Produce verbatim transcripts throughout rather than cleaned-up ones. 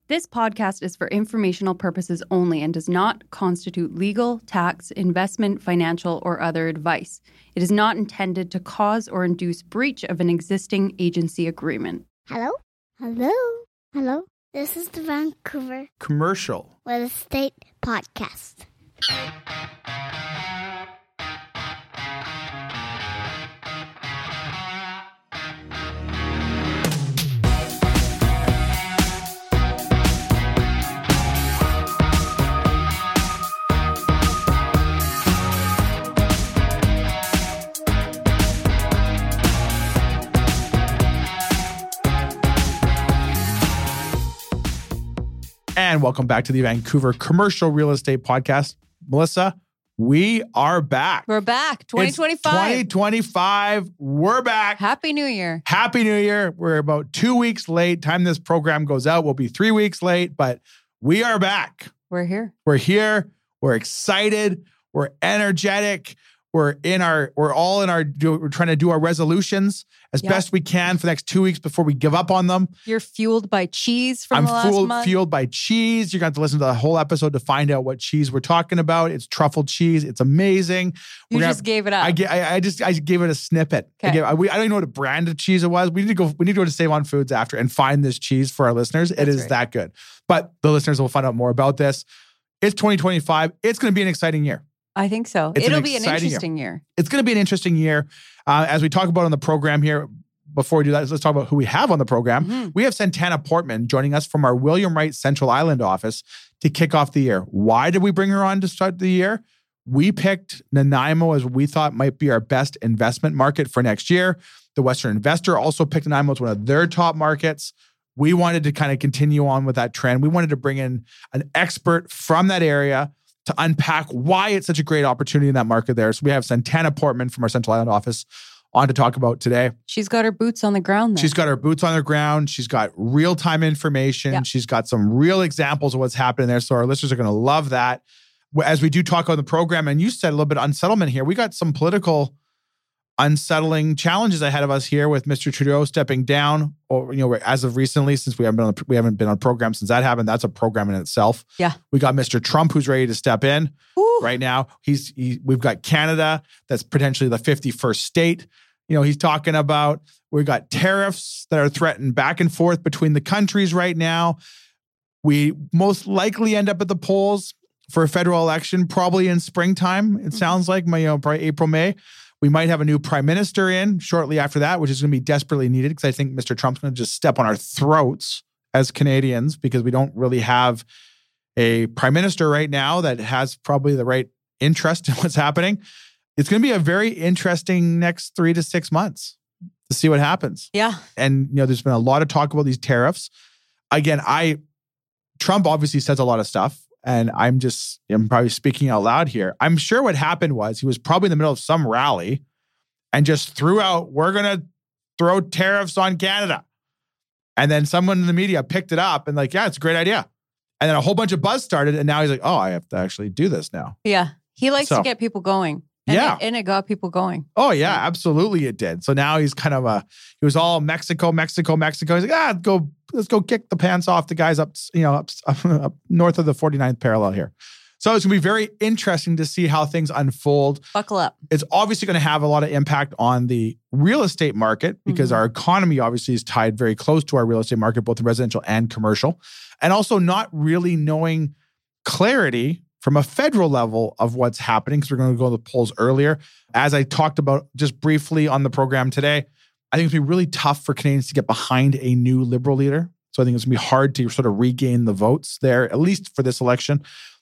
This podcast is for informational purposes only and does not constitute legal, tax, investment, financial, or other advice. It is not intended to cause or induce breach of an existing agency agreement. Hello? Hello? Hello? This is the Vancouver Commercial Real Estate Podcast. And welcome back to the Vancouver Commercial Real Estate Podcast. Melissa, we are back. We're back. twenty twenty-five. It's twenty twenty-five. We're back. Happy New Year. Happy New Year. We're about two weeks late. Time this program goes out, we'll be three weeks late, but we are back. We're here. We're here. We're excited. We're energetic. We're in our, we're all in our, we're trying to do our resolutions as Yep. best we can for the next two weeks before we give up on them. You're fueled by cheese from I'm the last fueled, month. fueled by cheese. You're going to have to listen to the whole episode to find out what cheese we're talking about. It's truffle cheese. It's amazing. You We're gonna just have- gave it up. I, ga- I, I just I gave it a snippet. I, Okay. gave, I, we, I don't even know what a brand of cheese it was. We need to go. We need to go to Save On Foods after and find this cheese for our listeners. It That's is right. that good. But the listeners will find out more about this. It's twenty twenty-five. It's going to be an exciting year. I think so. It's an It'll be an exciting year. interesting year. It's going to be an interesting year. Uh, as we talk about on the program here, before we do that, let's talk about who we have on the program. Mhm. We have Santana Portman joining us from our William Wright Central Island office to kick off the year. Why did we bring her on to start the year? We picked Nanaimo as we thought might be our best investment market for next year. The Western Investor also picked Nanaimo as one of their top markets. We wanted to kind of continue on with that trend. We wanted to bring in an expert from that area to unpack why it's such a great opportunity in that market there. So we have Santana Portman from our Central Island office on to talk about today. She's got her boots on the ground there. She's got her boots on the ground. She's got real-time information. Yeah. She's got some real examples of what's happening there. So our listeners are going to love that. As we do talk on the program, and you said a little bit of unsettlement here, we got some political unsettling challenges ahead of us here with Mister Trudeau stepping down, or you know, as of recently, since we haven't been on the, we haven't been on program since that happened. That's a program in itself. Yeah. We got Mister Trump who's ready to step in. Woo. Right now. He's he, we've got Canada, that's potentially the fifty-first state. You know, he's talking about we've got tariffs that are threatened back and forth between the countries right now. We most likely end up at the polls for a federal election, probably in springtime. It sounds like, you know, probably April, May. We might have a new prime minister in shortly after that, which is going to be desperately needed because I think Mister Trump's going to just step on our throats as Canadians because we don't really have a prime minister right now that has probably the right interest in what's happening. It's going to be a very interesting next three to six months to see what happens. Yeah. And, you know, there's been a lot of talk about these tariffs. Again, I, Trump obviously says a lot of stuff, and I'm just, I'm probably speaking out loud here. I'm sure what happened was he was probably in the middle of some rally and just threw out, we're going to throw tariffs on Canada. And then someone in the media picked it up and like, yeah, it's a great idea. And then a whole bunch of buzz started, and now he's like, oh, I have to actually do this now. Yeah. He likes So- to get people going. And Yeah. It, and it got people going. Oh, yeah, absolutely it did. So now he's kind of a, he was all Mexico, Mexico, Mexico. He's like, ah, go, let's go kick the pants off the guys up, you know, up, up north of the forty-ninth parallel here. So it's going to be very interesting to see how things unfold. Buckle up. It's obviously going to have a lot of impact on the real estate market because Mhm. our economy obviously is tied very close to our real estate market, both residential and commercial, and also not really knowing clarity from a federal level of what's happening because we're going to go to the polls earlier. As I talked about just briefly on the program today, I think it's going to be really tough for Canadians to get behind a new Liberal leader. So I think it's going to be hard to sort of regain the votes there, at least for this election.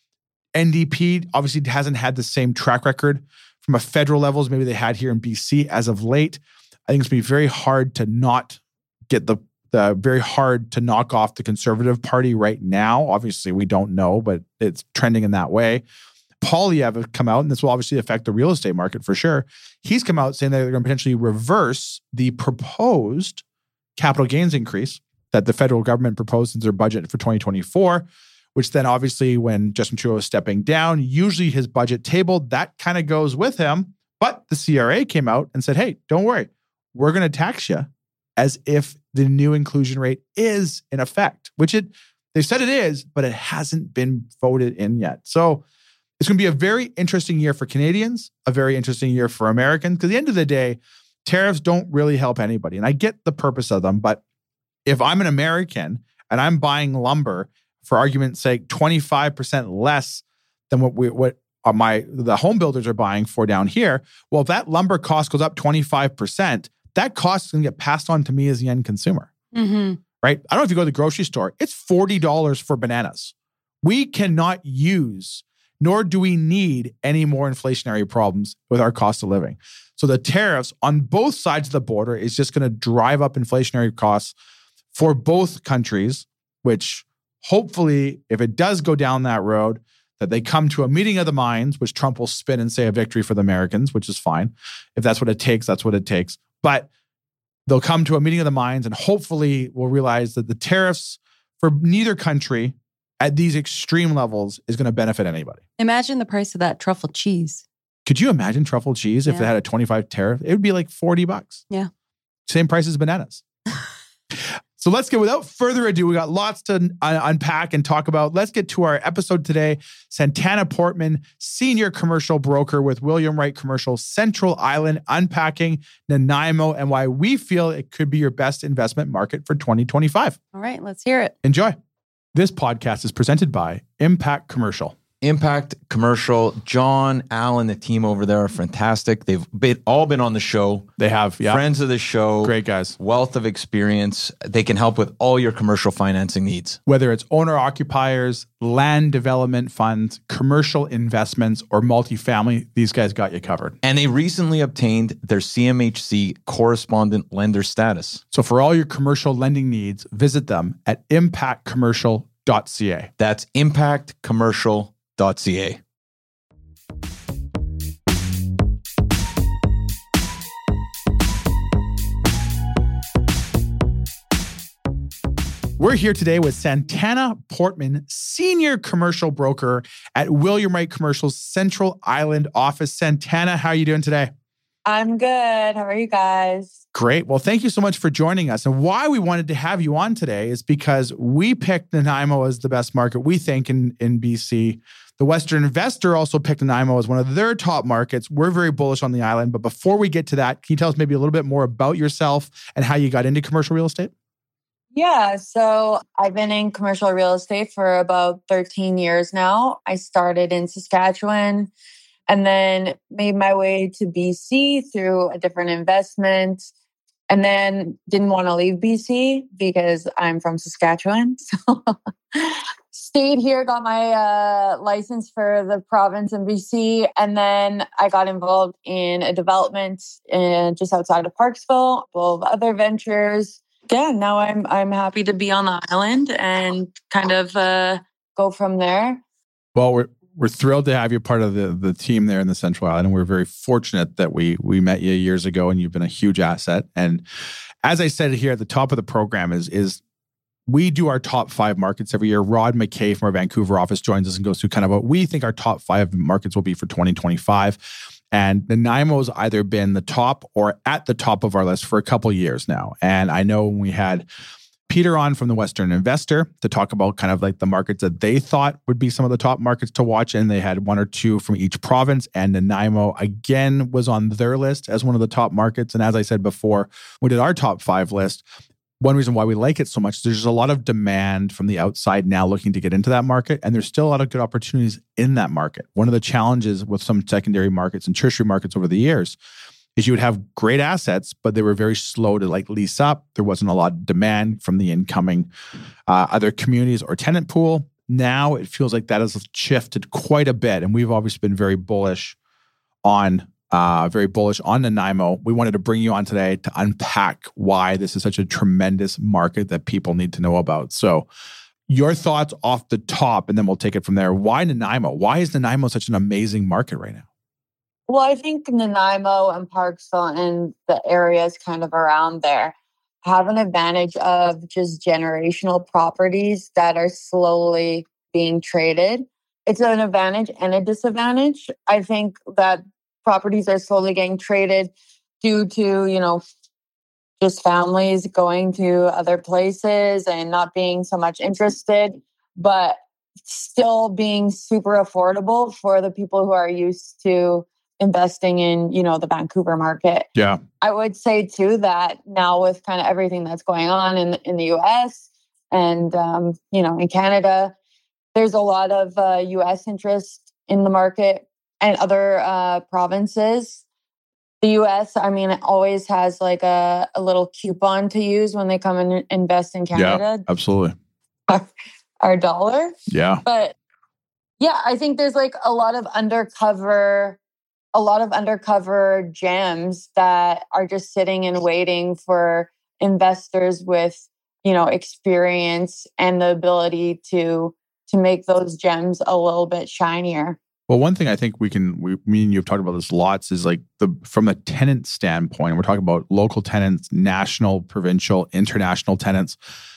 N D P obviously hasn't had the same track record from a federal level as maybe they had here in B C as of late. I think it's going to be very hard to not get the, the very hard to knock off the Conservative Party right now. Obviously, we don't know, but it's trending in that way. Poilievre have come out, and this will obviously affect the real estate market for sure. He's come out saying that they're going to potentially reverse the proposed capital gains increase that the federal government proposed in their budget for twenty twenty-four, which then obviously when Justin Trudeau is stepping down, usually his budget table, that kind of goes with him. But the C R A came out and said, hey, don't worry, we're going to tax you as if the new inclusion rate is in effect, which it They said it is, but it hasn't been voted in yet. So it's going to be a very interesting year for Canadians, a very interesting year for Americans, because at the end of the day, tariffs don't really help anybody. And I get the purpose of them, but if I'm an American and I'm buying lumber, for argument's sake, twenty-five percent less than what we, what my the home builders are buying for down here, well, if that lumber cost goes up twenty-five percent, that cost is going to get passed on to me as the end consumer. Mm-hmm. Right? I don't know if you go to the grocery store, it's forty dollars for bananas. We cannot use, nor do we need any more inflationary problems with our cost of living. So the tariffs on both sides of the border is just going to drive up inflationary costs for both countries, which hopefully, if it does go down that road, that they come to a meeting of the minds, which Trump will spin and say a victory for the Americans, which is fine. If that's what it takes, that's what it takes. But they'll come to a meeting of the minds and hopefully we'll realize that the tariffs for neither country at these extreme levels is going to benefit anybody. Imagine the price of that truffle cheese. Could you imagine truffle cheese if Yeah. it had a twenty-five tariff? It would be like forty bucks. Yeah. Same price as bananas. So let's get, without further ado, we got lots to un- unpack and talk about. Let's get to our episode today. Santana Portman, senior commercial broker with William Wright Commercial Central Island, unpacking Nanaimo and why we feel it could be your best investment market for twenty twenty-five. All right, let's hear it. Enjoy. This podcast is presented by Impact Commercial. Impact Commercial, John, Alan, the team over there are fantastic. They've been, all been on the show. They have, yeah. Friends of the show. Great guys. Wealth of experience. They can help with all your commercial financing needs. Whether it's owner-occupiers, land development funds, commercial investments, or multifamily, these guys got you covered. And they recently obtained their C M H C correspondent lender status. So for all your commercial lending needs, visit them at impact commercial dot c a. That's impact commercial dot c a. We're here today with Santana Portman, senior commercial broker at William Wright Commercial's Central Island office. Santana, how are you doing today? I'm good. How are you guys? Great. Well, thank you so much for joining us. And why we wanted to have you on today is because we picked Nanaimo as the best market, we think, in, in B C. The Western Investor also picked Nanaimo as one of their top markets. We're very bullish on the island. But before we get to that, can you tell us maybe a little bit more about yourself and how you got into commercial real estate? Yeah, so I've been in commercial real estate for about thirteen years now. I started in Saskatchewan and then made my way to B C through a different investment, and then didn't want to leave B C because I'm from Saskatchewan. So stayed here, got my uh, license for the province in B C, and then I got involved in a development in, just outside of Parksville, full of other ventures. Yeah, now I'm I'm happy to be on the island and kind of uh, go from there. Well, we're we're thrilled to have you part of the, the team there in the Central Island. And we're very fortunate that we we met you years ago and you've been a huge asset. And as I said here at the top of the program is, is we do our top five markets every year. Rod McKay from our Vancouver office joins us and goes through kind of what we think our top five markets will be for twenty twenty-five. And Nanaimo's either been the top or at the top of our list for a couple of years now. And I know when we had Peter on from the Western Investor to talk about kind of like the markets that they thought would be some of the top markets to watch. And they had one or two from each province. And Nanaimo, again, was on their list as one of the top markets. And as I said before, we did our top five list. One reason why we like it so much is there's just a lot of demand from the outside now looking to get into that market. And there's still a lot of good opportunities in that market. One of the challenges with some secondary markets and tertiary markets over the years is you would have great assets, but they were very slow to like lease up. There wasn't a lot of demand from the incoming uh, other communities or tenant pool. Now it feels like that has shifted quite a bit. And we've obviously been very bullish on Uh, very bullish on Nanaimo. We wanted to bring you on today to unpack why this is such a tremendous market that people need to know about. So your thoughts off the top, and then we'll take it from there. Why Nanaimo? Why is Nanaimo such an amazing market right now? Well, I think Nanaimo and Parksville and the areas kind of around there have an advantage of just generational properties that are slowly being traded. It's an advantage and a disadvantage. I think that properties are slowly getting traded due to, you know, just families going to other places and not being so much interested but still being super affordable for the people who are used to investing in, you know, the Vancouver market. Yeah. I would say too that now with kind of everything that's going on in, in the U S and, um, you know, in Canada, there's a lot of uh, U S interest in the market and other uh, provinces. The U S, I mean, it always has like a, a little coupon to use when they come and invest in Canada. Yeah, absolutely. Our, our dollar. Yeah. But yeah, I think there's like a lot of undercover, a lot of undercover gems that are just sitting and waiting for investors with, you know, experience and the ability to to make those gems a little bit shinier. Well, one thing I think we can, we, me and you have talked about this lots, is like the from a tenant standpoint, we're talking about local tenants, national, provincial, international tenants.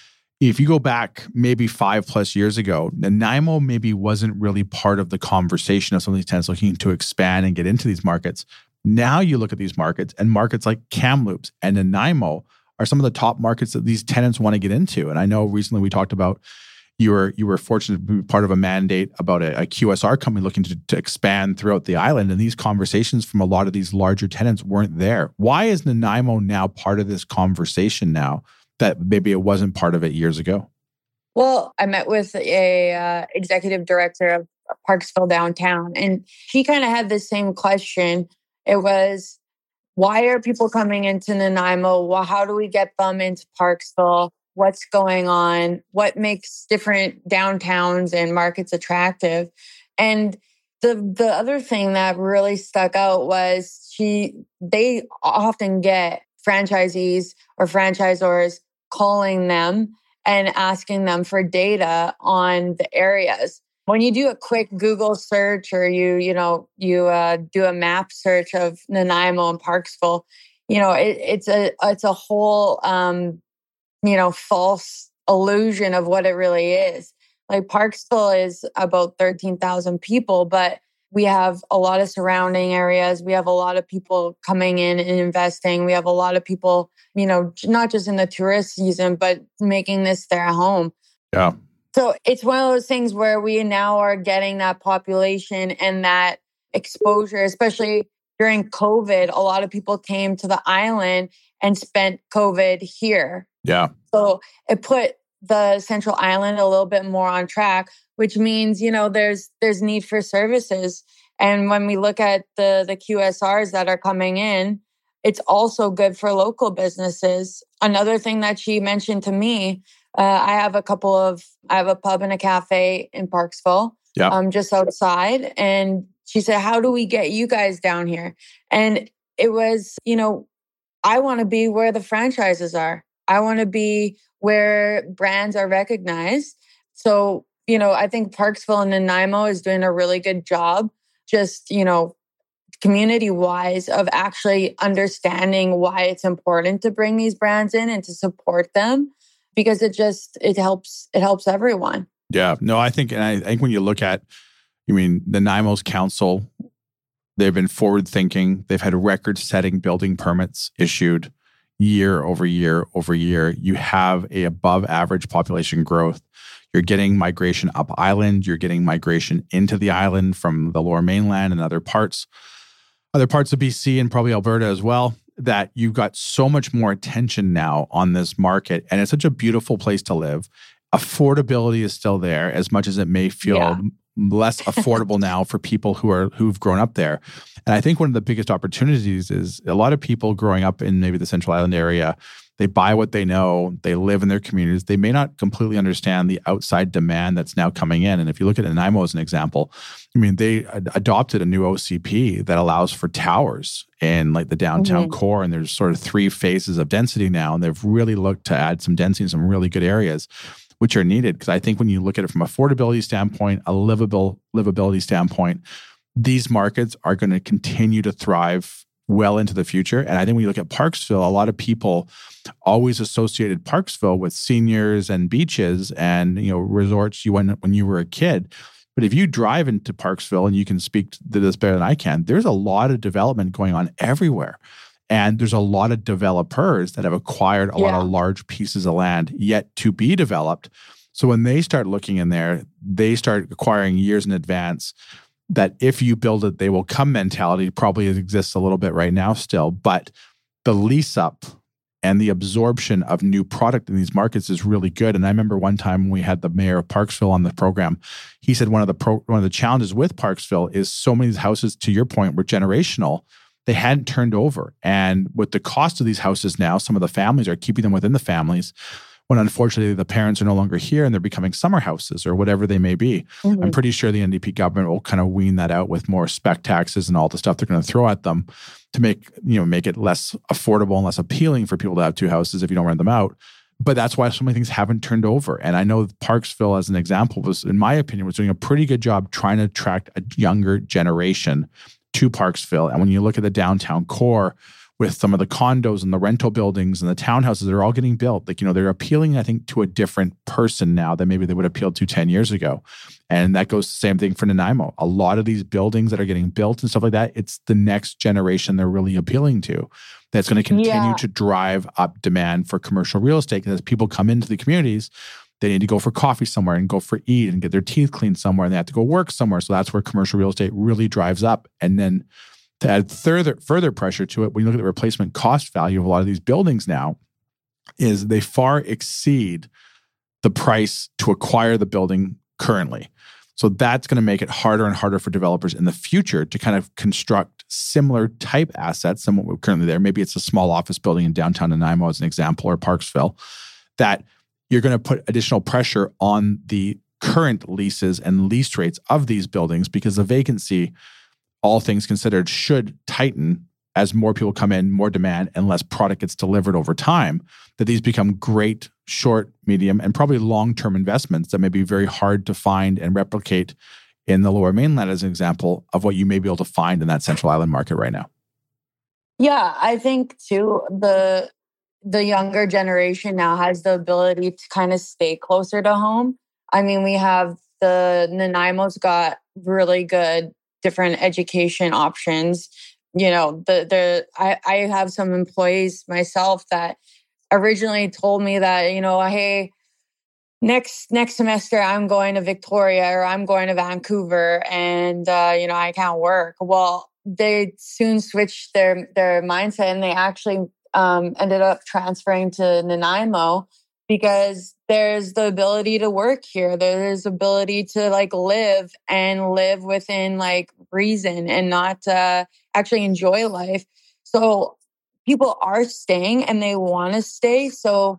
If you go back maybe five plus years ago, Nanaimo maybe wasn't really part of the conversation of some of these tenants looking to expand and get into these markets. Now you look at these markets, and markets like Kamloops and Nanaimo are some of the top markets that these tenants want to get into. And I know recently we talked about You were you were fortunate to be part of a mandate about a, a Q S R company looking to, to expand throughout the island, and these conversations from a lot of these larger tenants weren't there. Why is Nanaimo now part of this conversation now that maybe it wasn't part of it years ago? Well, I met with a uh, executive director of Parksville downtown, and he kind of had the same question. It was, why are people coming into Nanaimo? Well, how do we get them into Parksville? What's going on? What makes different downtowns and markets attractive? And the the other thing that really stuck out was she they often get franchisees or franchisors calling them and asking them for data on the areas. When you do a quick Google search or you you know you uh, do a map search of Nanaimo and Parksville, you know it, it's a it's a whole um, you know, false illusion of what it really is. Like Parksville is about thirteen thousand people, but we have a lot of surrounding areas. We have a lot of people coming in and investing. We have a lot of people, you know, not just in the tourist season, but making this their home. Yeah. So it's one of those things where we now are getting that population and that exposure, especially during COVID. A lot of people came to the island and spent COVID here. Yeah. So it put the Central Island a little bit more on track, which means, you know, there's there's need for services. And when we look at the, the Q S Rs that are coming in, it's also good for local businesses. Another thing that she mentioned to me, uh, I have a couple of, I have a pub and a cafe in Parksville, yeah. um, just outside. And she said, how do we get you guys down here? And it was, you know, I want to be where the franchises are. I want to be where brands are recognized. So, you know, I think Parksville and Nanaimo is doing a really good job, just, you know, community-wise, of actually understanding why it's important to bring these brands in and to support them, because it just, it helps, it helps everyone. Yeah. No, I think, and I think when you look at, I mean, Nanaimo's council, they've been forward-thinking. They've had record-setting building permits issued year over year over year. You have a above average population growth. You're getting migration up island. You're getting migration into the island from the lower mainland and other parts, other parts of B C and probably Alberta as well, that you've got so much more attention now on this market. And it's such a beautiful place to live. Affordability is still there, as much as it may feel yeah. less affordable now for people who are who've grown up there. And I think one of the biggest opportunities is a lot of people growing up in maybe the Central Island area, they buy what they know, they live in their communities. They may not completely understand the outside demand that's now coming in. And if you look at Nanaimo as an example, I mean, they ad- adopted a new O C P that allows for towers in like the downtown mm-hmm. core. And there's sort of three phases of density now. And they've really looked to add some density in some really good areas, which are needed. Because I think when you look at it from an affordability standpoint, a livable livability standpoint, these markets are going to continue to thrive well into the future. And I think when you look at Parksville, a lot of people always associated Parksville with seniors and beaches and, you know, resorts you went when you were a kid. But if you drive into Parksville, and you can speak to this better than I can, there's a lot of development going on everywhere. And there's a lot of developers that have acquired a yeah. lot of large pieces of land yet to be developed. So when they start looking in there, they start acquiring years in advance that if you build it, they will come mentality probably exists a little bit right now still, but the lease up and the absorption of new product in these markets is really good. And I remember one time when we had the mayor of Parksville on the program, he said one of the pro, one of the challenges with Parksville is so many of these houses, to your point, were generational. They hadn't turned over. And with the cost of these houses now, some of the families are keeping them within the families when unfortunately the parents are no longer here and they're becoming summer houses or whatever they may be. Mm-hmm. I'm pretty sure the N D P government will kind of wean that out with more spec taxes and all the stuff they're going to throw at them to make, you know, make it less affordable and less appealing for people to have two houses if you don't rent them out. But that's why so many things haven't turned over. And I know Parksville, as an example, was, in my opinion, was doing a pretty good job trying to attract a younger generation to Parksville. And when you look at the downtown core with some of the condos and the rental buildings and the townhouses, they're all getting built. Like, you know, they're appealing, I think, to a different person now than maybe they would appeal to ten years ago. And that goes the same thing for Nanaimo. A lot of these buildings that are getting built and stuff like that, it's the next generation they're really appealing to. That's going to continue yeah. to drive up demand for commercial real estate. Because as people come into the communities, they need to go for coffee somewhere and go for eat and get their teeth cleaned somewhere, and they have to go work somewhere. So that's where commercial real estate really drives up. And then to add further further pressure to it, when you look at the replacement cost value of a lot of these buildings now, is they far exceed the price to acquire the building currently. So that's going to make it harder and harder for developers in the future to kind of construct similar type assets than what we're currently there. Maybe it's a small office building in downtown Nanaimo as an example, or Parksville, that you're going to put additional pressure on the current leases and lease rates of these buildings because the vacancy, all things considered, should tighten as more people come in, more demand, and less product gets delivered over time, that these become great short, medium, and probably long-term investments that may be very hard to find and replicate in the Lower Mainland as an example of what you may be able to find in that Central Island market right now. Yeah, I think too, the the younger generation now has the ability to kind of stay closer to home. I mean, we have the Nanaimo's got really good different education options. You know, the the I, I have some employees myself that originally told me that, you know, hey, next next semester I'm going to Victoria or I'm going to Vancouver and uh, you know, I can't work. Well, they soon switched their their mindset and they actually um, ended up transferring to Nanaimo because there's the ability to work here. There's ability to like live and live within like reason and not uh, actually enjoy life. So people are staying and they want to stay. So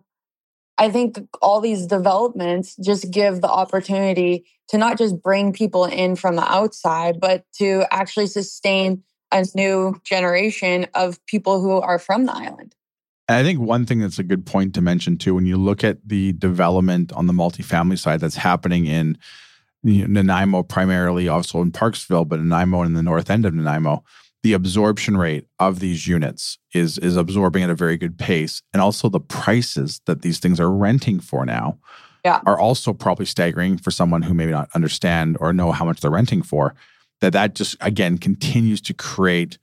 I think all these developments just give the opportunity to not just bring people in from the outside, but to actually sustain a new generation of people who are from the island. And I think one thing that's a good point to mention too, when you look at the development on the multifamily side that's happening in you know, Nanaimo primarily, also in Parksville, but Nanaimo and the north end of Nanaimo, the absorption rate of these units is, is absorbing at a very good pace. And also the prices that these things are renting for now yeah. are also probably staggering for someone who maybe not understand or know how much they're renting for. That that just, again, continues to create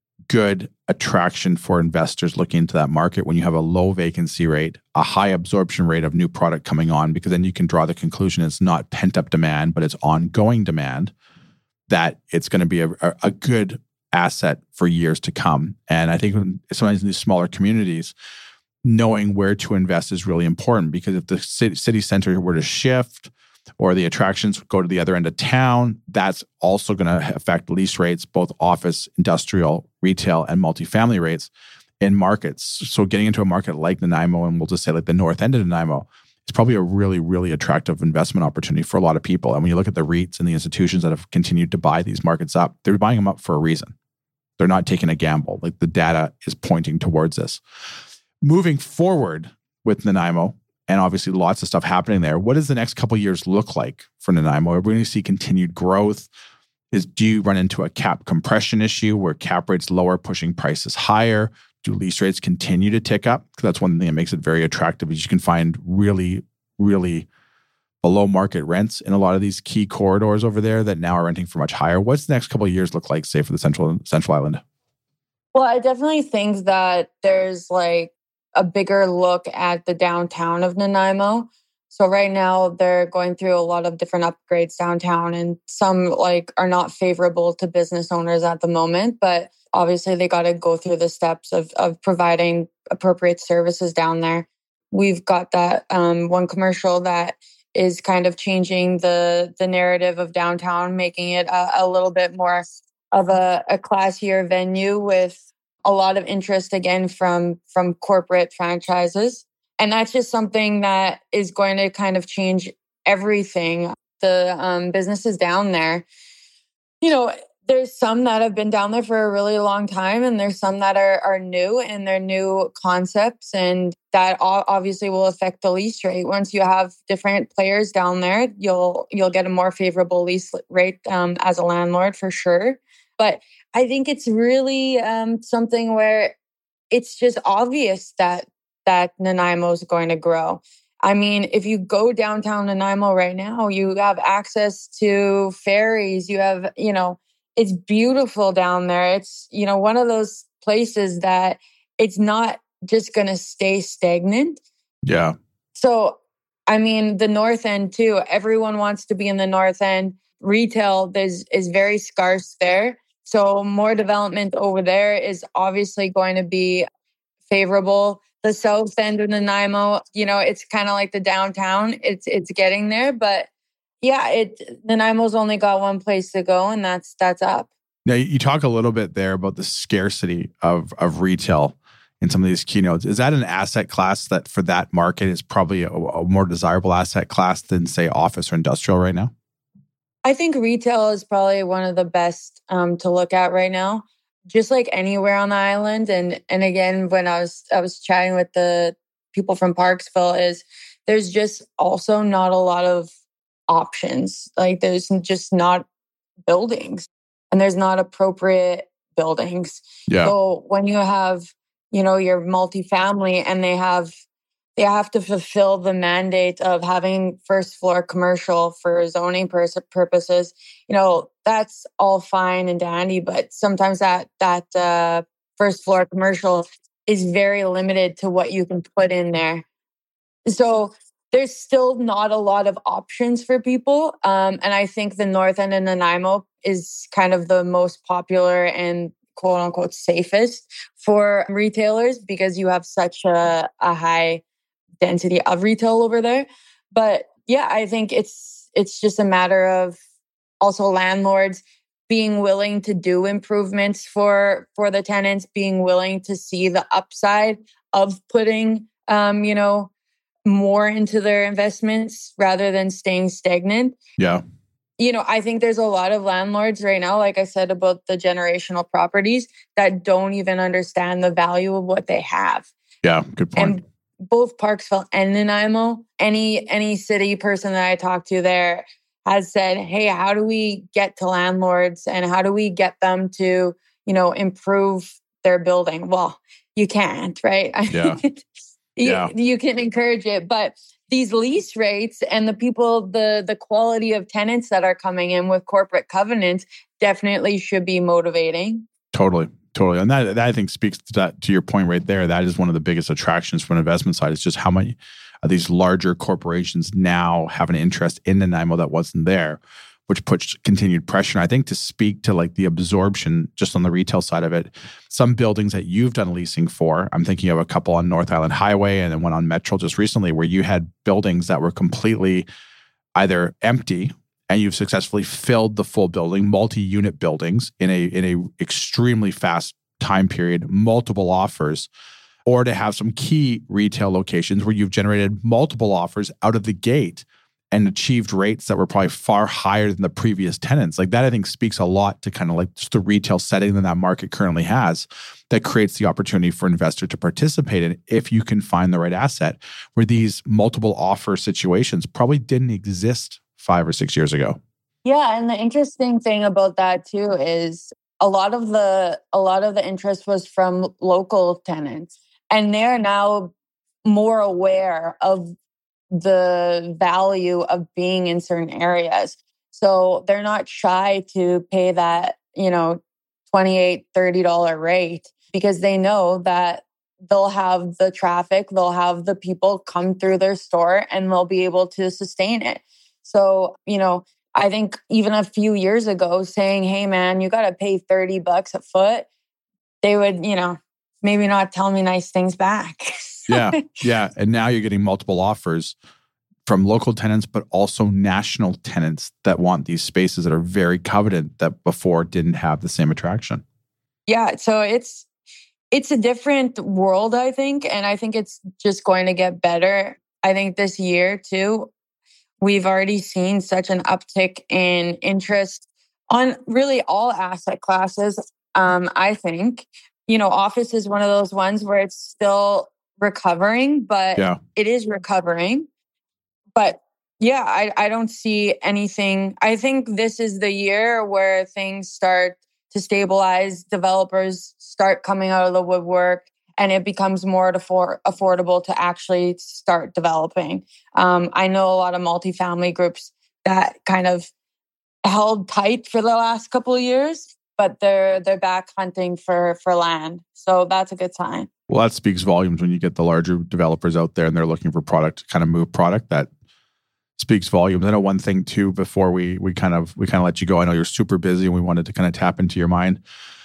good attraction for investors looking into that market when you have a low vacancy rate, a high absorption rate of new product coming on, because then you can draw the conclusion it's not pent-up demand, but it's ongoing demand, that it's going to be a, a good asset for years to come. And I think sometimes in these smaller communities, knowing where to invest is really important, because if the city, city center were to shift or the attractions go to the other end of town, that's also going to affect lease rates, both office, industrial, retail, and multifamily rates in markets. So getting into a market like Nanaimo, and we'll just say like the north end of Nanaimo, it's probably a really, really attractive investment opportunity for a lot of people. And when you look at the REITs and the institutions that have continued to buy these markets up, they're buying them up for a reason. They're not taking a gamble. Like the data is pointing towards this. Moving forward with Nanaimo, and obviously lots of stuff happening there, what does the next couple of years look like for Nanaimo? Are we going to see continued growth? Is do you run into a cap compression issue where cap rates lower, pushing prices higher? Do lease rates continue to tick up? Because that's one thing that makes it very attractive, is you can find really, really below market rents in a lot of these key corridors over there that now are renting for much higher. What's the next couple of years look like, say, for the Central Central Island? Well, I definitely think that there's like a bigger look at the downtown of Nanaimo. So right now they're going through a lot of different upgrades downtown, and some like are not favorable to business owners at the moment, but obviously they got to go through the steps of of providing appropriate services down there. We've got that um, one commercial that is kind of changing the the narrative of downtown, making it a, a little bit more of a, a classier venue with a lot of interest again from from corporate franchises. And that's just something that is going to kind of change everything. The um, businesses down there, you know, there's some that have been down there for a really long time, and there's some that are are new and they're new concepts, and that obviously will affect the lease rate. Once you have different players down there, you'll you'll get a more favorable lease rate um, as a landlord for sure. But I think it's really um, something where it's just obvious that that Nanaimo is going to grow. I mean, if you go downtown Nanaimo right now, you have access to ferries. You have, you know, it's beautiful down there. It's, you know, one of those places that it's not just going to stay stagnant. Yeah. So, I mean, the North End too, everyone wants to be in the North End. Retail is, is very scarce there. So more development over there is obviously going to be favorable. The South End of Nanaimo, you know, it's kind of like the downtown. It's it's getting there, but yeah, it Nanaimo's only got one place to go, and that's that's up. Now, you talk a little bit there about the scarcity of of retail in some of these keynotes. Is that an asset class that for that market is probably a, a more desirable asset class than, say, office or industrial right now? I think retail is probably one of the best um, to look at right now. Just like anywhere on the island. And and again, when I was I was chatting with the people from Parksville, is there's just also not a lot of options. Like there's just not buildings, and there's not appropriate buildings. Yeah. So when you have, you know, your multifamily and they have they have to fulfill the mandate of having first floor commercial for zoning pur- purposes. You know, that's all fine and dandy, but sometimes that that uh, first floor commercial is very limited to what you can put in there. So there's still not a lot of options for people. Um, and I think the North End and Nanaimo is kind of the most popular and quote unquote safest for retailers because you have such a, a high density of retail over there. But yeah, I think it's it's just a matter of also landlords being willing to do improvements for for the tenants, being willing to see the upside of putting um, you know, more into their investments rather than staying stagnant. Yeah. You know, I think there's a lot of landlords right now, like I said, about the generational properties that don't even understand the value of what they have. Yeah, good point. And both Parksville and Nanaimo, any any city person that I talk to there has said, hey, how do we get to landlords and how do we get them to, you know, improve their building? Well, you can't, right? Yeah. you, yeah. you can encourage it, but these lease rates and the people, the the quality of tenants that are coming in with corporate covenants definitely should be motivating. Totally. Totally. And that, that I think speaks to that, to your point right there. That is one of the biggest attractions from an investment side. It's just how many of these larger corporations now have an interest in Nanaimo that wasn't there, which puts continued pressure. And I think to speak to like the absorption just on the retail side of it, some buildings that you've done leasing for, I'm thinking of a couple on North Island Highway and then one on Metro just recently where you had buildings that were completely either empty and you've successfully filled the full building, multi-unit buildings in a in a extremely fast time period, multiple offers, or to have some key retail locations where you've generated multiple offers out of the gate and achieved rates that were probably far higher than the previous tenants. Like that, I think speaks a lot to kind of like just the retail setting that that market currently has that creates the opportunity for investor to participate in if you can find the right asset where these multiple offer situations probably didn't exist five or six years ago. Yeah, and the interesting thing about that too is a lot of the a lot of the interest was from local tenants, and they're now more aware of the value of being in certain areas. So they're not shy to pay that, you know, twenty-eight dollars, thirty dollars rate because they know that they'll have the traffic, they'll have the people come through their store, and they'll be able to sustain it. So, you know, I think even a few years ago saying, hey man, you got to pay thirty bucks a foot, they would, you know, maybe not tell me nice things back. yeah. Yeah. And now you're getting multiple offers from local tenants, but also national tenants that want these spaces that are very coveted that before didn't have the same attraction. Yeah. So it's, it's a different world, I think. And I think it's just going to get better. I think this year too, we've already seen such an uptick in interest on really all asset classes. Um, I think, you know, office is one of those ones where it's still recovering, but yeah. it is recovering. But yeah, I, I don't see anything. I think this is the year where things start to stabilize, developers start coming out of the woodwork, and it becomes more affor- affordable to actually start developing. Um, I know a lot of multifamily groups that kind of held tight for the last couple of years, but they're they're back hunting for for land. So that's a good sign. Well, that speaks volumes when you get the larger developers out there and they're looking for product to kind of move product. That speaks volumes. I know one thing too, before we we kind of we kind of let you go. I know you're super busy and we wanted to kind of tap into your mind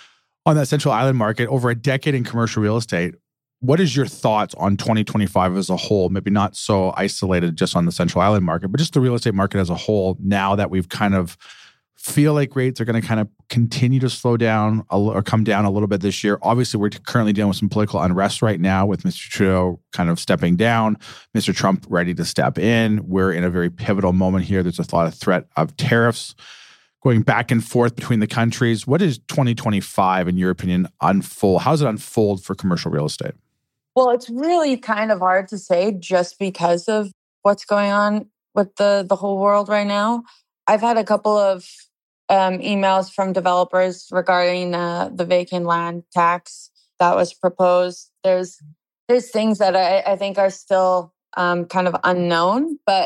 on that Central Island market. Over a decade in commercial real estate, what is your thoughts on twenty twenty-five as a whole? Maybe not so isolated just on the Central Island market, but just the real estate market as a whole, now that we've kind of feel like rates are going to kind of continue to slow down or come down a little bit this year. Obviously, we're currently dealing with some political unrest right now with Mister Trudeau kind of stepping down, Mister Trump ready to step in. We're in a very pivotal moment here. There's a lot of threat of tariffs going back and forth between the countries. What is twenty twenty-five, in your opinion, unfold? How does it unfold for commercial real estate? Well, it's really kind of hard to say just because of what's going on with the, the whole world right now. I've had a couple of um, emails from developers regarding uh, the vacant land tax that was proposed. There's there's things that I, I think are still um, kind of unknown. But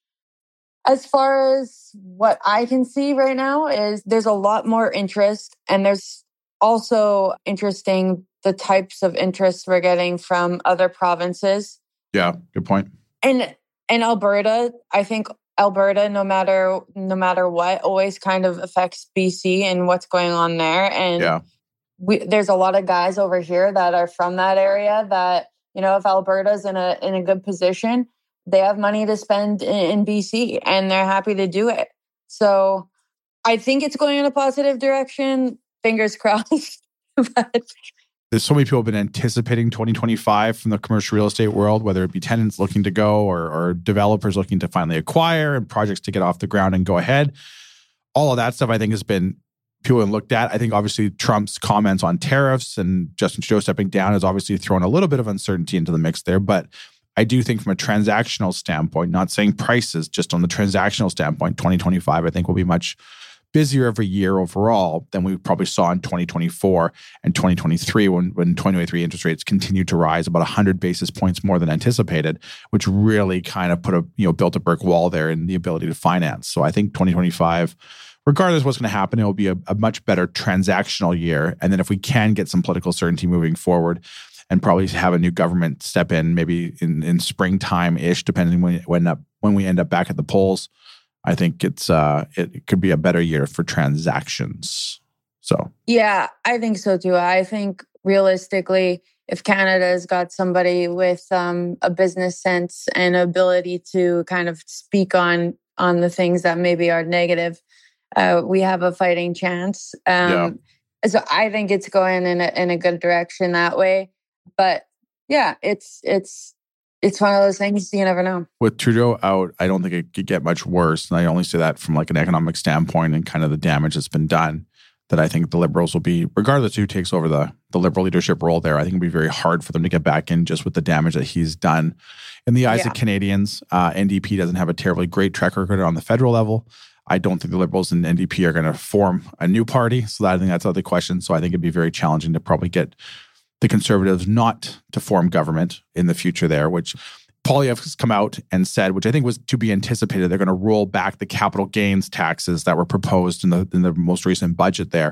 as far as what I can see right now is there's a lot more interest, and there's also interesting the types of interest we're getting from other provinces. Yeah, good point. And in Alberta, I think Alberta, no matter no matter what, always kind of affects B C and what's going on there. And yeah. we, there's a lot of guys over here that are from that area that, you know, if Alberta's in a in a good position, they have money to spend in, in B C and they're happy to do it. So I think it's going in a positive direction. Fingers crossed. But there's so many people have been anticipating twenty twenty-five from the commercial real estate world, whether it be tenants looking to go or, or developers looking to finally acquire and projects to get off the ground and go ahead. All of that stuff, I think, has been people have looked at. I think obviously Trump's comments on tariffs and Justin Trudeau stepping down has obviously thrown a little bit of uncertainty into the mix there. But I do think from a transactional standpoint, not saying prices, just on the transactional standpoint, twenty twenty-five, I think will be much busier every year overall than we probably saw in twenty twenty-four and twenty twenty-three when, when twenty twenty-three interest rates continued to rise about one hundred basis points more than anticipated, which really kind of put a, you know, built a brick wall there in the ability to finance. So I think twenty twenty-five, regardless of what's going to happen, it will be a, a much better transactional year. And then if we can get some political certainty moving forward and probably have a new government step in maybe in, in springtime-ish, depending when, when, up, when we end up back at the polls, I think it's uh, it could be a better year for transactions. So yeah, I think so too. I think realistically, if Canada's got somebody with um, a business sense and ability to kind of speak on on the things that maybe are negative, uh, we have a fighting chance. Um, yeah. So I think it's going in a, in a good direction that way. But yeah, it's it's. It's one of those things you never know. With Trudeau out, I don't think it could get much worse. And I only say that from like an economic standpoint and kind of the damage that's been done, that I think the Liberals will be, regardless of who takes over the, the Liberal leadership role there, I think it'll be very hard for them to get back in just with the damage that he's done. In the eyes yeah. of Canadians, uh, N D P doesn't have a terribly great track record on the federal level. I don't think the Liberals and N D P are going to form a new party. So that, I think that's out the question. So I think it'd be very challenging to probably get the Conservatives not to form government in the future there, which Poilievre has come out and said, which I think was to be anticipated, they're going to roll back the capital gains taxes that were proposed in the in the most recent budget there.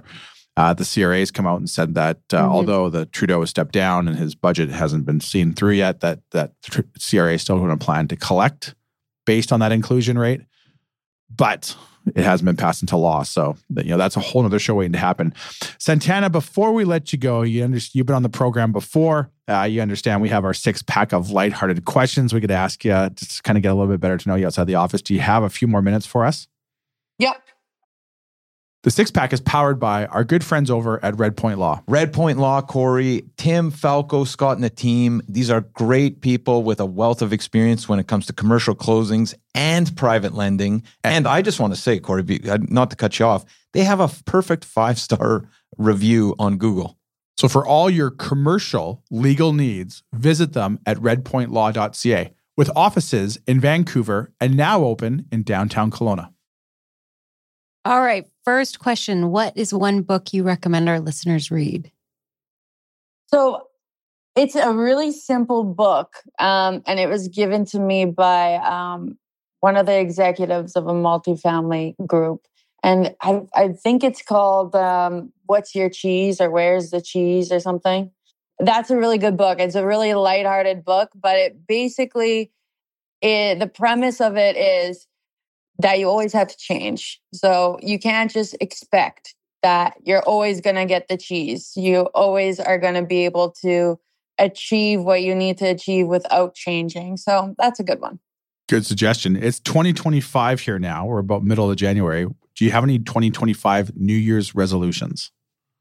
Uh, the C R A has come out and said that uh, Mm-hmm. although the Trudeau has stepped down and his budget hasn't been seen through yet, that that the C R A is still going to plan to collect based on that inclusion rate. But it hasn't been passed into law. So, you know, that's a whole other show waiting to happen. Santana, before we let you go, you understand, you've been on the program before. Uh, you understand we have our six pack of lighthearted questions we could ask you just to kind of get a little bit better to know you outside the office. Do you have a few more minutes for us? Yep. The six pack is powered by our good friends over at Red Point Law. Red Point Law, Corey, Tim, Falco, Scott, and the team. These are great people with a wealth of experience when it comes to commercial closings and private lending. And I just want to say, Corey, not to cut you off, they have a perfect five-star review on Google. So for all your commercial legal needs, visit them at red point law dot c a with offices in Vancouver and now open in downtown Kelowna. All right. First question. What is one book you recommend our listeners read? So it's a really simple book, um, and it was given to me by um, one of the executives of a multifamily group. And I, I think it's called um, What's Your Cheese or Where's the Cheese or something. That's a really good book. It's a really lighthearted book, but it basically, it, the premise of it is that you always have to change. So you can't just expect that you're always going to get the cheese. You always are going to be able to achieve what you need to achieve without changing. So that's a good one. Good suggestion. It's twenty twenty-five here now. We're about middle of January. Do you have any twenty twenty-five New Year's resolutions?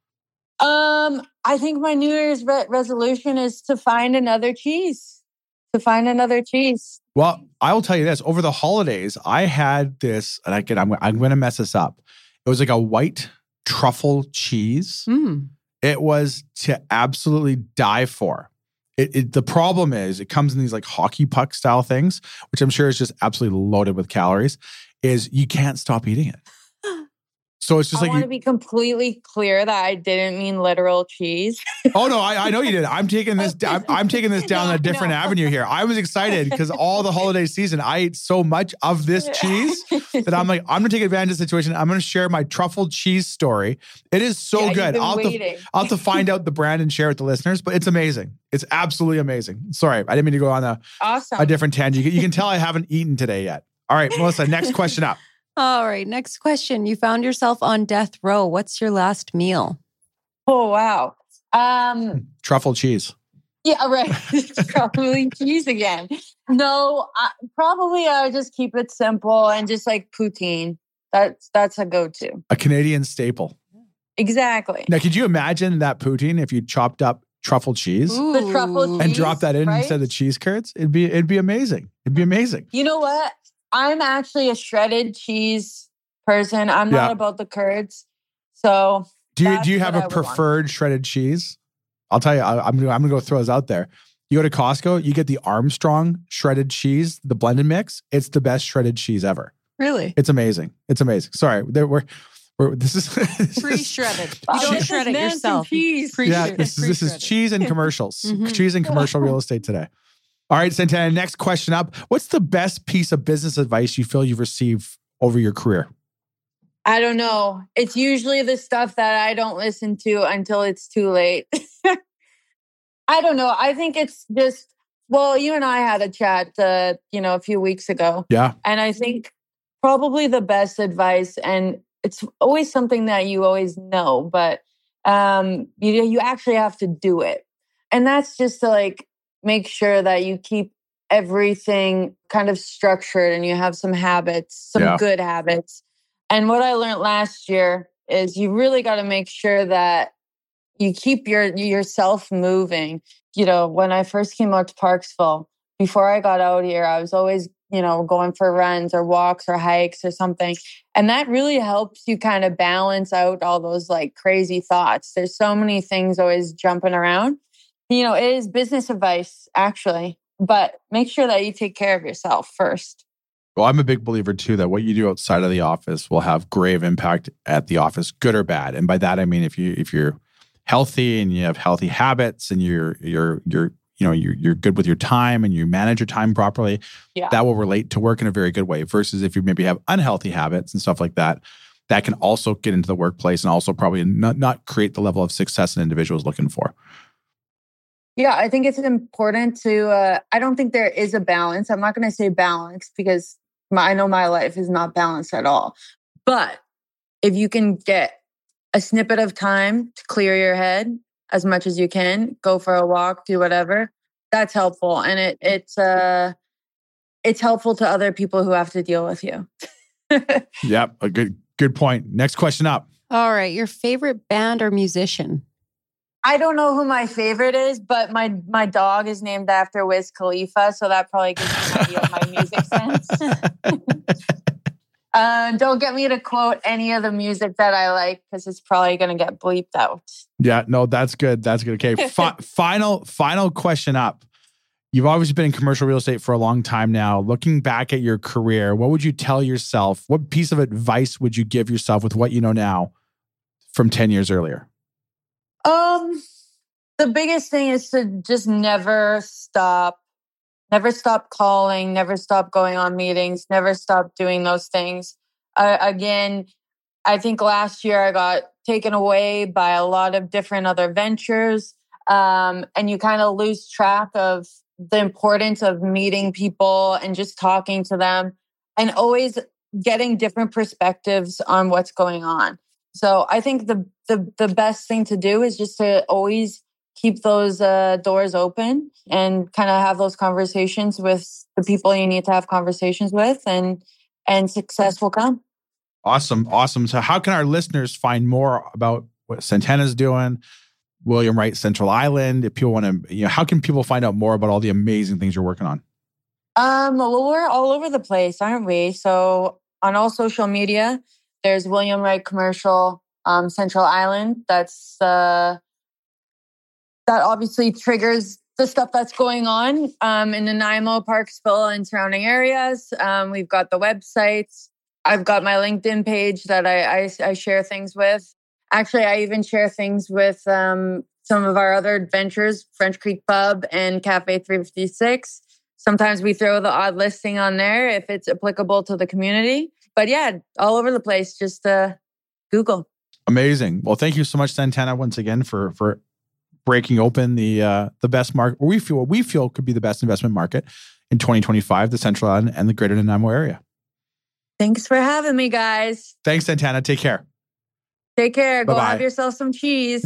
Um, I think my New Year's re- resolution is to find another cheese. To find another cheese. Well, I will tell you this. Over the holidays, I had this, and I can, I'm, I'm going to mess this up. It was like a white truffle cheese. Mm. It was to absolutely die for. It, it, the problem is it comes in these like hockey puck style things, which I'm sure is just absolutely loaded with calories, is you can't stop eating it. So it's just I like want you, to be completely clear that I didn't mean literal cheese. oh no, I, I know you did. I'm taking this. I'm, I'm taking this down No, a different no. avenue here. I was excited because all the holiday season, I ate so much of this cheese that I'm like, I'm gonna take advantage of the situation. I'm gonna share my truffle cheese story. It is so Yeah, you've good. been I'll have, waiting. to, I'll have to find out the brand and share it with the listeners. But it's amazing. It's absolutely amazing. Sorry, I didn't mean to go on a, Awesome. a different tangent. You can, you can tell I haven't eaten today yet. All right, Melissa. Next question up. All right. Next question. You found yourself on death row. What's your last meal? Oh, wow. Um, Truffle cheese. yeah, right. Probably cheese again. No, I, probably I would just keep it simple and just like poutine. That's that's a go-to. A Canadian staple. Exactly. Now, could you imagine that poutine if you chopped up truffle cheese The truffle Ooh. and cheese, dropped that in right? instead of the cheese curds? It'd be it'd be amazing. It'd be amazing. You know what? I'm actually a shredded cheese person. I'm not Yeah. about the curds. So Do you That's do you have what a I would want. preferred shredded cheese? I'll tell you. I, I'm gonna I'm gonna go throw this out there. You go to Costco, you get the Armstrong shredded cheese, the blended mix. It's the best shredded cheese ever. Really? It's amazing. It's amazing. Sorry, there we're we're this is this is- Pre-shredded. Wow, You don't this shred is it man some yourself. cheese. Pre- Yeah, Pre-shredded. this is this is Pre-shredded. cheese and commercials. Mhm. Cheese and commercial real estate today. All right, Santana, next question up. What's the best piece of business advice you feel you've received over your career? I don't know. It's usually the stuff that I don't listen to until it's too late. I don't know. I think it's just, well, you and I had a chat, uh, you know, a few weeks ago. Yeah. And I think probably the best advice, and it's always something that you always know, but um, you, you actually have to do it. And that's just to like make sure that you keep everything kind of structured and you have some habits, some Yeah. good habits. And what I learned last year is you really got to make sure that you keep your yourself moving. You know, when I first came out to Parksville, before I got out here, I was always, you know, going for runs or walks or hikes or something. And that really helps you kind of balance out all those like crazy thoughts. There's so many things always jumping around. You know, it is business advice, actually, but make sure that you take care of yourself first. Well, I'm a big believer too that what you do outside of the office will have grave impact at the office, good or bad. And by that I mean if you if you're healthy and you have healthy habits and you're you're you're you know you're you're good with your time and you manage your time properly, Yeah. that will relate to work in a very good way. Versus if you maybe have unhealthy habits and stuff like that, that can also get into the workplace and also probably not, not create the level of success an individual is looking for. Yeah, I think it's important to, uh, I don't think there is a balance. I'm not going to say balance because my, I know my life is not balanced at all. But if you can get a snippet of time to clear your head as much as you can, go for a walk, do whatever, that's helpful. And it it's uh it's helpful to other people who have to deal with you. Yep, a good good point. Next question up. All right, your favorite band or musician? I don't know who my favorite is, but my my dog is named after Wiz Khalifa, so that probably gives you an idea of my music sense. Uh, don't get me to quote any of the music that I like because it's probably going to get bleeped out. Yeah, no, that's good. That's good. Okay, Fi- final final question up. You've obviously been in commercial real estate for a long time now. Looking back at your career, what would you tell yourself? What piece of advice would you give yourself with what you know now from ten years earlier? Um, the biggest thing is to just never stop. Never stop calling, never stop going on meetings, never stop doing those things. Uh, again, I think last year I got taken away by a lot of different other ventures. Um, and you kind of lose track of the importance of meeting people and just talking to them and always getting different perspectives on what's going on. So I think the the, the best thing to do is just to always keep those uh, doors open and kind of have those conversations with the people you need to have conversations with, and and success will come. Awesome. Awesome. So how can our listeners find more about what Santana's doing, William Wright Central Island? If people want to, you know, how can people find out more about all the amazing things you're working on? Um, well, we're all over the place, aren't we? So on all social media, there's William Wright Commercial um, Central Island. That's... Uh, That obviously triggers the stuff that's going on um, in Nanaimo, Parksville, and surrounding areas. Um, we've got the websites. I've got my LinkedIn page that I, I, I share things with. Actually, I even share things with um, some of our other adventures, French Creek Pub and Cafe three fifty-six. Sometimes we throw the odd listing on there if it's applicable to the community. But yeah, all over the place. Just uh, Google. Amazing. Well, thank you so much, Santana, once again for for. breaking open the uh, the best market, or we feel what we feel could be the best investment market in twenty twenty-five, the Central Island and the Greater Nanaimo area. Thanks for having me, guys. Thanks, Santana. Take care. Take care. Go Bye-bye. have yourself some cheese.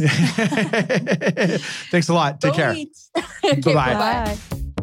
Thanks a lot. Take Go care. eat. Okay, Bye-bye. bye-bye.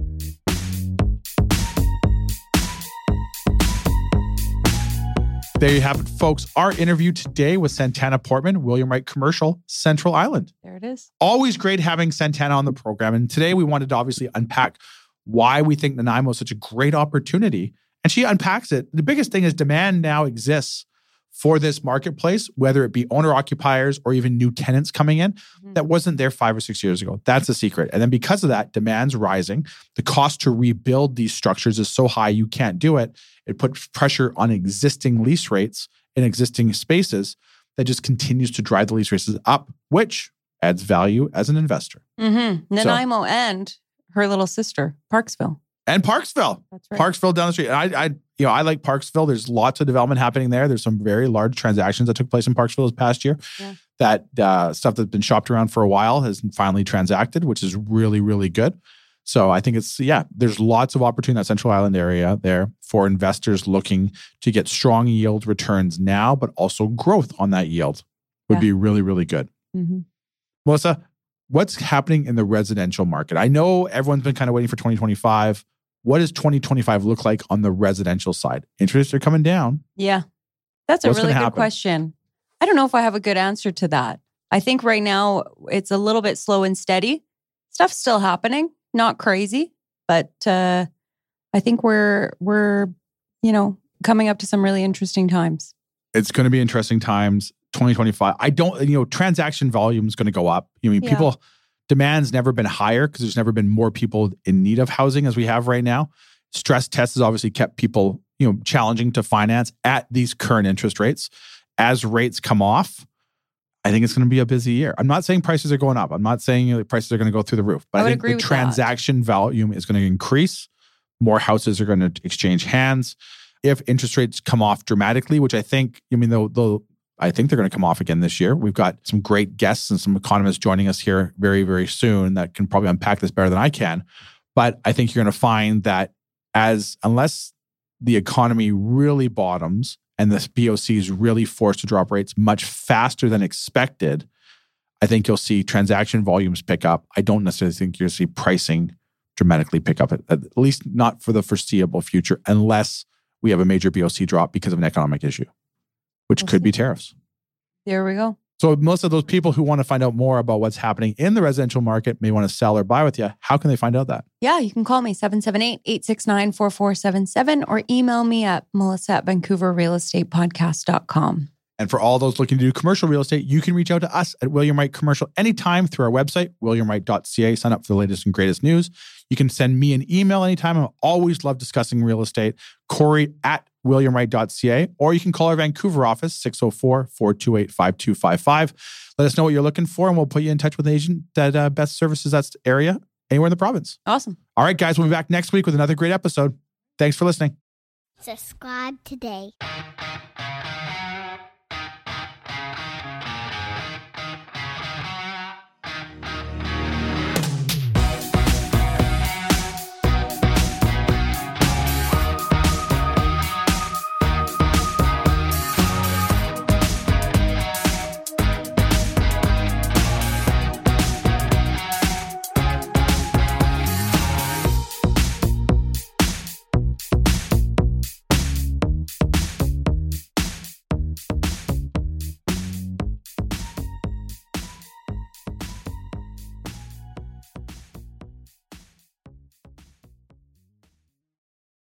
There you have it, folks. Our interview today with Santana Portman, William Wright Commercial, Central Island. There it is. Always great having Santana on the program. And today we wanted to obviously unpack why we think Nanaimo is such a great opportunity. And she unpacks it. The biggest thing is demand now exists for this marketplace, whether it be owner-occupiers or even new tenants coming in. Mm-hmm. That wasn't there five or six years ago. That's the secret. And then because of that, demand's rising. The cost to rebuild these structures is so high you can't do it. It puts pressure on existing lease rates in existing spaces that just continues to drive the lease rates up, which adds value as an investor. Mm-hmm. Nanaimo so, and her little sister, Parksville. And Parksville. That's right. Parksville down the street. And I, I, you know, I like Parksville. There's lots of development happening there. There's some very large transactions that took place in Parksville this past year. Yeah. That uh, stuff that's been shopped around for a while has finally transacted, which is really, really good. So I think it's, yeah, there's lots of opportunity in that Central Island area there for investors looking to get strong yield returns now, but also growth on that yield would yeah. be really, really good. Mm-hmm. Melissa, what's happening in the residential market? I know everyone's been kind of waiting for twenty twenty-five. What does twenty twenty-five look like on the residential side? Interests are coming down. Yeah, that's a What's really good happen? question. I don't know if I have a good answer to that. I think right now it's a little bit slow and steady. Stuff's still happening. Not crazy, but uh, I think we're we're you know coming up to some really interesting times. It's going to be interesting times. twenty twenty-five. I don't. You know, transaction volume is going to go up. I mean, yeah. people demand's never been higher because there's never been more people in need of housing as we have right now. Stress tests has obviously kept people you know challenging to finance at these current interest rates. As rates come off, I think it's going to be a busy year. I'm not saying prices are going up. I'm not saying you know, prices are going to go through the roof. But I, I think the transaction that. volume is going to increase. More houses are going to exchange hands. If interest rates come off dramatically, which I think, I mean, they'll, they'll I think they're going to come off again this year. We've got some great guests and some economists joining us here very, very soon that can probably unpack this better than I can. But I think you're going to find that as unless the economy really bottoms and the B O C is really forced to drop rates much faster than expected, I think you'll see transaction volumes pick up. I don't necessarily think you'll see pricing dramatically pick up, at, at least not for the foreseeable future, unless we have a major B O C drop because of an economic issue, which could be tariffs. There we go. So most of those people who want to find out more about what's happening in the residential market may want to sell or buy with you. How can they find out that? Yeah, you can call me seven seven eight, eight six nine, four four seven seven or email me at melissa at vancouver real estate podcast dot com. And for all those looking to do commercial real estate, you can reach out to us at William Wright Commercial anytime through our website, william wright dot c a. Sign up for the latest and greatest news. You can send me an email anytime. I always love discussing real estate. Corey at william wright dot c a. Or you can call our Vancouver office, six oh four, four two eight, five two five five. Let us know what you're looking for, and we'll put you in touch with an agent that uh, best services that area anywhere in the province. Awesome. All right, guys, we'll be back next week with another great episode. Thanks for listening. Subscribe today.